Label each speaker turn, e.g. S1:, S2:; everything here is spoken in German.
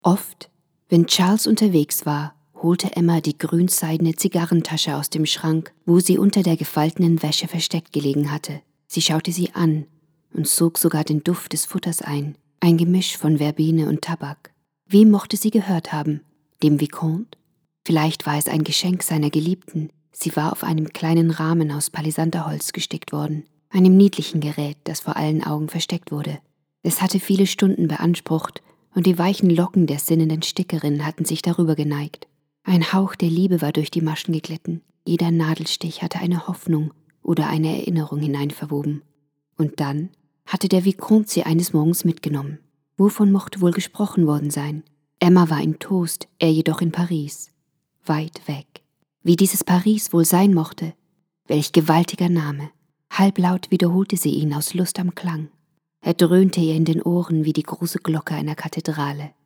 S1: Oft, wenn Charles unterwegs war, holte Emma die grünseidene Zigarrentasche aus dem Schrank, wo sie unter der gefalteten Wäsche versteckt gelegen hatte. Sie schaute sie an und sog sogar den Duft des Futters ein Gemisch von Verbene und Tabak. Wem mochte sie gehört haben? Dem Vicomte? Vielleicht war es ein Geschenk seiner Geliebten. Sie war auf einem kleinen Rahmen aus Palisanderholz gestickt worden, einem niedlichen Gerät, das vor allen Augen versteckt wurde. Es hatte viele Stunden beansprucht, und die weichen Locken der sinnenden Stickerin hatten sich darüber geneigt. Ein Hauch der Liebe war durch die Maschen geglitten. Jeder Nadelstich hatte eine Hoffnung oder eine Erinnerung hineinverwoben. Und dann hatte der Vicomte sie eines Morgens mitgenommen. Wovon mochte wohl gesprochen worden sein? Emma war in Toast, er jedoch in Paris. Weit weg. Wie dieses Paris wohl sein mochte? Welch gewaltiger Name! Halblaut wiederholte sie ihn aus Lust am Klang. Er dröhnte ihr in den Ohren wie die große Glocke einer Kathedrale.